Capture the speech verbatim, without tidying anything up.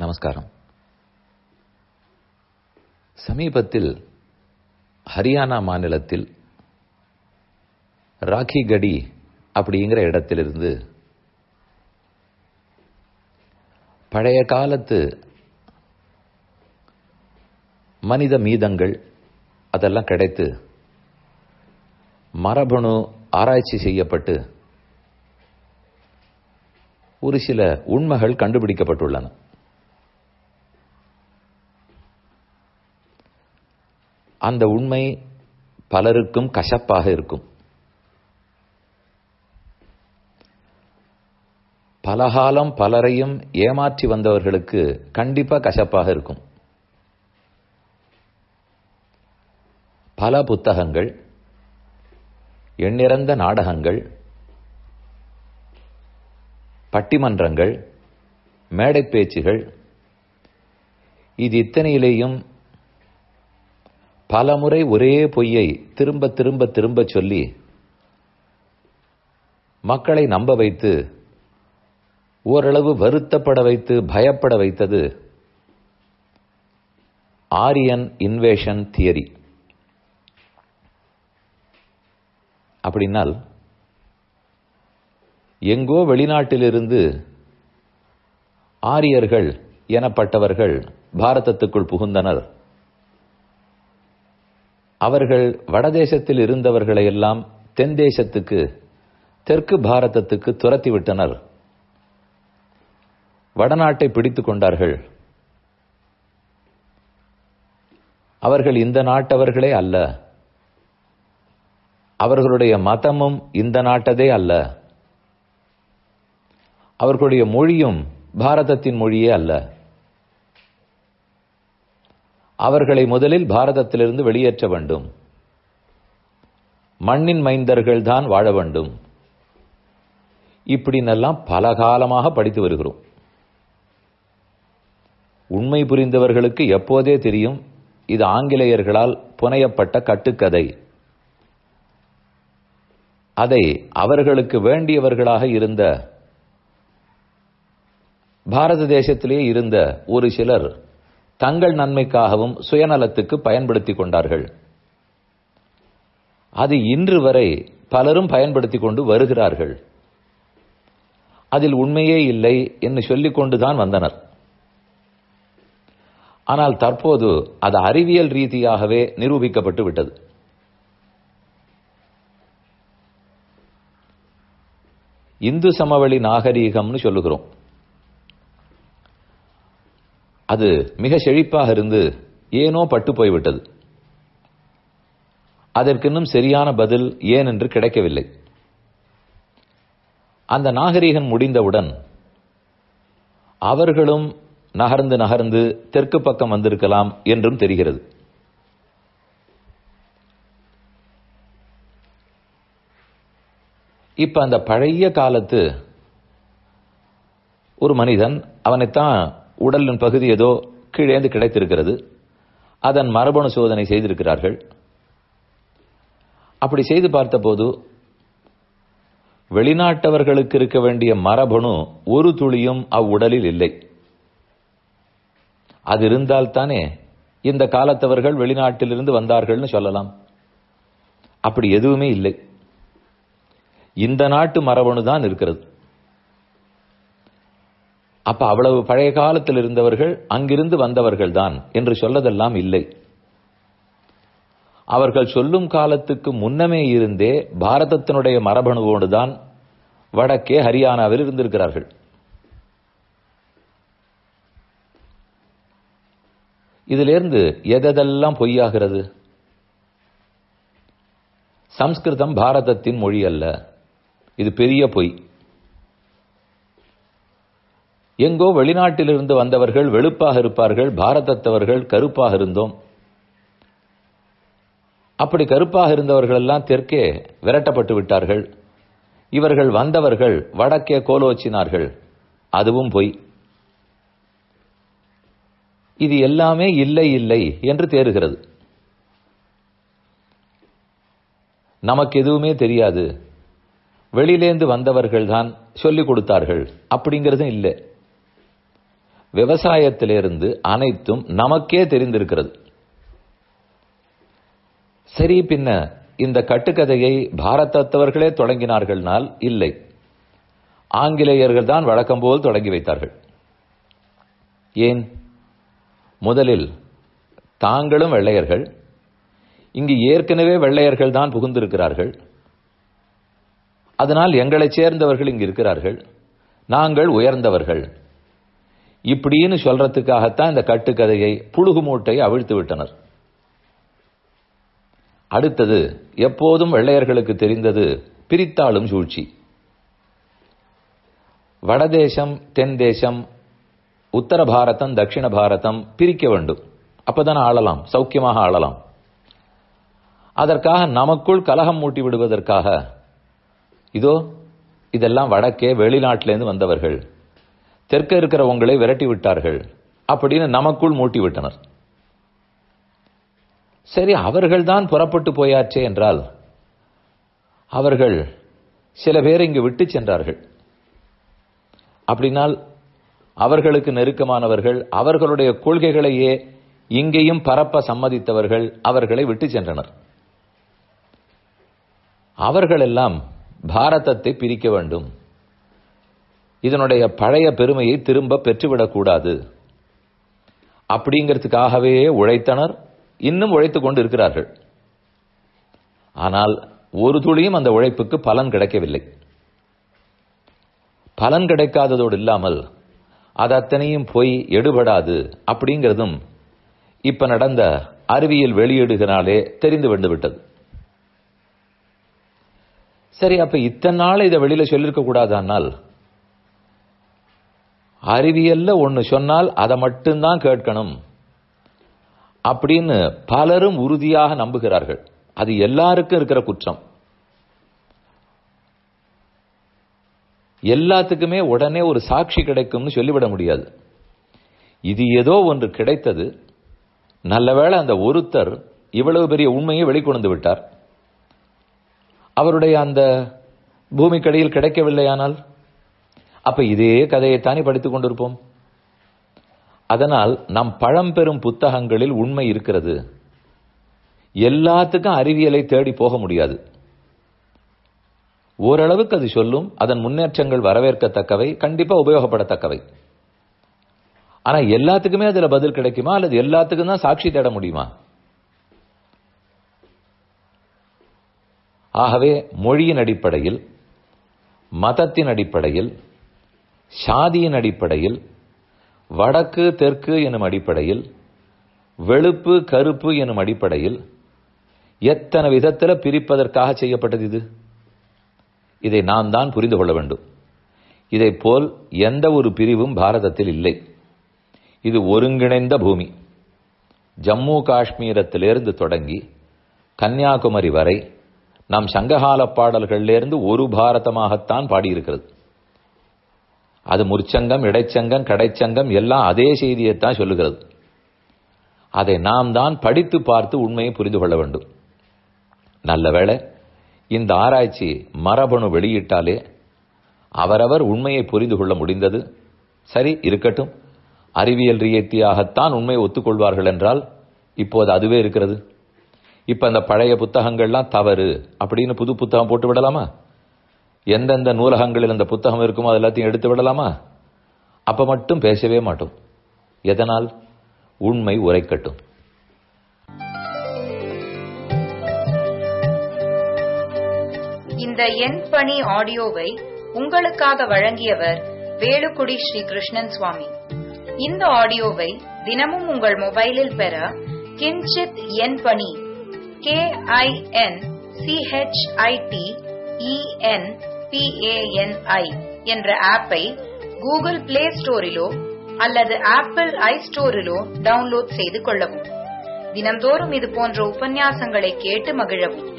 நமஸ்காரம். சமீபத்தில் ஹரியானா மாநிலத்தில் ராக்கிகடி அப்படிங்கிற இடத்திலிருந்து பழைய காலத்து மனித மீதங்கள் அதெல்லாம் கிடைத்து மரபணு ஆராய்ச்சி செய்யப்பட்டு ஒரு சில உண்மைகள் கண்டுபிடிக்கப்பட்டுள்ளன. அந்த உண்மை பலருக்கும் கசப்பாக இருக்கும். பலகாலம் பலரையும் ஏமாற்றி வந்தவர்களுக்கு கண்டிப்பா கசப்பாக இருக்கும். பல புத்தகங்கள், எண்ணிறந்த நாடகங்கள், பட்டிமன்றங்கள், மேடை பேச்சுகள், இது இத்தனையிலேயும் பலமுறை ஒரே பொய்யை திரும்ப திரும்ப திரும்ப சொல்லி மக்களை நம்ப வைத்து ஓரளவு வருத்தப்பட வைத்து பயப்பட வைத்தது ஆரியன் இன்வேஷன் தியரி. அப்படின்னால் எங்கோ வெளிநாட்டிலிருந்து ஆரியர்கள் எனப்பட்டவர்கள் பாரதத்துக்குள் புகுந்தனர். அவர்கள் வடதேசத்தில் இருந்தவர்களை எல்லாம் தென் தேசத்துக்கு, தெற்கு பாரதத்துக்கு துரத்தி விட்டனர். வடநாட்டை பிடித்துக் கொண்டார்கள். அவர்கள் இந்த நாட்டவர்களே அல்ல, அவர்களுடைய மதமும் இந்த நாட்டதே அல்ல, அவர்களுடைய மொழியும் பாரதத்தின் மொழியே அல்ல. அவர்களை முதலில் பாரதத்திலிருந்து வெளியேற்ற வேண்டும். மண்ணின் மைந்தர்கள் தான் வாழ வேண்டும். இப்படின்னெல்லாம் பல காலமாக படித்து வருகிறோம். உண்மை புரிந்தவர்களுக்கு எப்போதே தெரியும் இது ஆங்கிலேயர்களால் புனையப்பட்ட கட்டுக்கதை. அதை அவர்களுக்கு வேண்டியவர்களாக இருந்த பாரத தேசத்திலே இருந்த ஒரு சிலர் தங்கள் நன்மைக்காகவும் சுயநலத்துக்கு பயன்படுத்திக் கொண்டார்கள். அது இன்று வரை பலரும் பயன்படுத்திக் கொண்டு வருகிறார்கள். அதில் உண்மையே இல்லை என்று சொல்லிக் கொண்டுதான் வந்தனர். ஆனால் தற்போது அது அறிவியல் ரீதியாகவே நிரூபிக்கப்பட்டு விட்டது. இந்து சமவெளி நாகரீகம்னு சொல்லுகிறோம். அது மிக செழிப்பாக இருந்து ஏனோ பட்டு போய்விட்டது. அதற்கு இன்னும் சரியான பதில் ஏன் என்று கிடைக்கவில்லை. அந்த நாகரீகம் முடிந்தவுடன் அவர்களும் நகர்ந்து நகர்ந்து தெற்கு பக்கம் வந்திருக்கலாம் என்றும் தெரிகிறது. இப்ப அந்த பழைய காலத்து ஒரு மனிதன், அவனைத்தான் உடலின் பகுதி ஏதோ கீழேந்து கிடைத்திருக்கிறது, அதன் மரபணு சோதனை செய்திருக்கிறார்கள். அப்படி செய்து பார்த்தபோது வெளிநாட்டவர்களுக்கு இருக்க வேண்டிய மரபணு ஒரு துளியும் அவ்வுடலில் இல்லை. அது இருந்தால்தானே இந்த காலத்தவர்கள் வெளிநாட்டிலிருந்து வந்தார்கள்னு சொல்லலாம். அப்படி எதுவுமே இல்லை. இந்த நாட்டு மரபணு தான் இருக்கிறது. அப்ப அவ்வளவு பழைய காலத்தில் இருந்தவர்கள் அங்கிருந்து வந்தவர்கள் தான் என்று சொல்லதெல்லாம் இல்லை. அவர்கள் சொல்லும் காலத்துக்கு முன்னமே இருந்தே பாரதத்தினுடைய மரபணுவோடு தான் வடக்கே ஹரியானாவில் இருந்திருக்கிறார்கள். இதிலிருந்து எதெல்லாம் பொய்யாகிறது? சம்ஸ்கிருதம் பாரதத்தின் மொழி அல்ல, இது பெரிய பொய். எங்கோ வெளிநாட்டிலிருந்து வந்தவர்கள் வெளுப்பாக இருப்பார்கள், பாரதத்தவர்கள் கருப்பாக இருந்தோம். அப்படி கருப்பாக இருந்தவர்கள் எல்லாம் தெற்கே விரட்டப்பட்டு விட்டார்கள். இவர்கள் வந்தவர்கள் வடக்கே கோலோச்சினார்கள், அதுவும் பொய். இது எல்லாமே இல்லை இல்லை என்று தேறுகிறது. நமக்கு எதுவுமே தெரியாது, வெளியிலேந்து வந்தவர்கள் தான் சொல்லிக் கொடுத்தார்கள் அப்படிங்கிறதும் இல்லை. விவசாயத்திலிருந்து அனைத்தும் நமக்கே தெரிந்திருக்கிறது. சரி, பின்ன இந்த கட்டுக்கதையை பாரதத்தவர்களே தொடங்கினார்கள்னால் இல்லை, ஆங்கிலேயர்கள் தான் வழக்கம் போல் தொடங்கி வைத்தார்கள். ஏன்? முதலில் தாங்களும் வெள்ளையர்கள், இங்கு ஏற்கனவே வெள்ளையர்கள் தான் புகுந்திருக்கிறார்கள், அதனால் எங்களைச் சேர்ந்தவர்கள் இங்கு இருக்கிறார்கள், நாங்கள் உயர்ந்தவர்கள், இப்படின்னு சொல்றதுக்காகத்தான் இந்த கட்டுக்கதையை புழுகு மூட்டையை அவிழ்த்து விட்டனர். அடுத்தது, எப்போதும் வெள்ளையர்களுக்கு தெரிந்தது பிரித்தாளும் சூழ்ச்சி. வடதேசம், தென் தேசம், உத்தர பாரதம், தட்சிண பாரதம் பிரிக்க வேண்டும், அப்பதான் ஆளலாம், சௌக்கியமாக ஆளலாம். அதற்காக நமக்குள் கலகம் மூட்டி விடுவதற்காக இதோ இதெல்லாம் வடக்கே வெளிநாட்டிலேருந்து வந்தவர்கள், தெற்க இருக்கிறவங்களை விரட்டி விட்டார்கள் அப்படின்னு நமக்குள் மூட்டி விட்டனர். சரி, அவர்கள் தான் புறப்பட்டு போயாச்சே என்றால் அவர்கள் சில பேர் இங்கு விட்டு சென்றார்கள். அப்படினால் அவர்களுக்கு நெருக்கமானவர்கள், அவர்களுடைய கொள்கைகளையே இங்கேயும் பரப்ப சம்மதித்தவர்கள் அவர்களை விட்டு சென்றனர். அவர்களெல்லாம் பாரதத்தை பிரிக்க வேண்டும், இதனுடைய பழைய பெருமையை திரும்ப பெற்றுவிடக்கூடாது அப்படிங்கிறதுக்காகவே உழைத்தனர், இன்னும் உழைத்துக் கொண்டு இருக்கிறார்கள். ஆனால் ஒரு துளியும் அந்த உழைப்புக்கு பலன் கிடைக்கவில்லை. பலன் கிடைக்காததோடு இல்லாமல் அது அத்தனையும் போய் எடுபடாது அப்படிங்கிறதும் இப்ப நடந்த அறிவியல் வெளியீடுகளாலே தெரிந்து வந்துவிட்டது. சரி, அப்ப இத்தனை நாள் இதை வெளியில சொல்லிருக்க கூடாதானால், அறிவியல்ல ஒன்னு சொன்னால் அதை மட்டும்தான் கேட்கணும் அப்படின்னு பலரும் உறுதியாக நம்புகிறார்கள். அது எல்லாருக்கும் இருக்கிற குற்றம். எல்லாத்துக்குமே உடனே ஒரு சாட்சி கிடைக்கும்னு சொல்லிவிட முடியாது. இது ஏதோ ஒன்று கிடைத்தது, நல்லவேளை அந்த ஒருத்தர் இவ்வளவு பெரிய உண்மையை வெளிக்கொண்டு விட்டார், அவருடைய அந்த பூமிக்கடியில் கிடைக்கவில்லையானால் அப்ப இதே கதையைத்தானே படித்துக் கொண்டிருப்போம். அதனால் நம் பழம்பெரும் புத்தகங்களில் உண்மை இருக்கிறது. எல்லாத்துக்கும் அறிவியலை தேடி போக முடியாது. ஓரளவுக்கு அது சொல்லும், அதன் முன்னேற்றங்கள் வரவேற்கத்தக்கவை, கண்டிப்பா உபயோகப்படத்தக்கவை. ஆனா எல்லாத்துக்குமே அதுல பதில் கிடைக்குமா, அல்லது எல்லாத்துக்கும் தான் சாட்சி தேட முடியுமா? ஆகவே மொழியின் அடிப்படையில், மதத்தின் அடிப்படையில், சாதியின் அடிப்படையில், வடக்கு தெற்கு எனும் அடிப்படையில், வெளுப்பு கருப்பு எனும் அடிப்படையில் எத்தனை விதத்தில் பிரிப்பதற்காக செய்யப்பட்டது இது? இதை நாம் தான் புரிந்து கொள்ள வேண்டும். இதை போல் எந்த ஒரு பிரிவும் பாரதத்தில் இல்லை. இது ஒருங்கிணைந்த பூமி. ஜம்மு காஷ்மீரத்திலிருந்து தொடங்கி கன்னியாகுமரி வரை நம் சங்ககால பாடல்களிலிருந்து ஒரு பாரதமாகத்தான் பாடியிருக்கிறது. அது முற்சங்கம், இடைச்சங்கம், கடைச்சங்கம் எல்லாம் அதே செய்தியைத்தான் சொல்லுகிறது. அதை நாம் தான் படித்து பார்த்து உண்மையை புரிந்து கொள்ள வேண்டும். நல்ல வேளை இந்த ஆராய்ச்சி மரபணு வெளியிட்டாலே அவரவர் உண்மையை புரிந்து கொள்ள முடிந்தது. சரி இருக்கட்டும், அறிவியல் ரீதியாகத்தான் உண்மையை ஒத்துக்கொள்வார்கள் என்றால் இப்போது அதுவே இருக்கிறது. இப்ப அந்த பழைய புத்தகங்கள்லாம் தவறு அப்படின்னு புது புத்தகம் போட்டு விடலாமா? எந்தெந்த நூலகங்களில் அந்த புத்தகம் இருக்குமோ அது எல்லாத்தையும் எடுத்து விடலாமா? அப்ப மட்டும் பேசவே மாட்டோம். எதனால்? உண்மை உரைக்கட்டும். இந்த என் பணி ஆடியோவை உங்களுக்காக வழங்கியவர் வேலுக்குடி ஸ்ரீ கிருஷ்ணன் சுவாமி. இந்த ஆடியோவை தினமும் உங்கள் மொபைலில் பெற கிஞ்சித் என் பணி கே ஐ என் சிஹெச்ஐடி இஎன் பிஏஎன்ஐ என்ற ஆப்பை கூகுள் பிளே ஸ்டோரிலோ அல்லது ஆப்பிள் ஐ ஸ்டோரிலோ டவுன்லோட் செய்து கொள்ளவும். தினம்தோறும் இது போன்ற உபன்யாசங்களை கேட்டு மகிழவும்.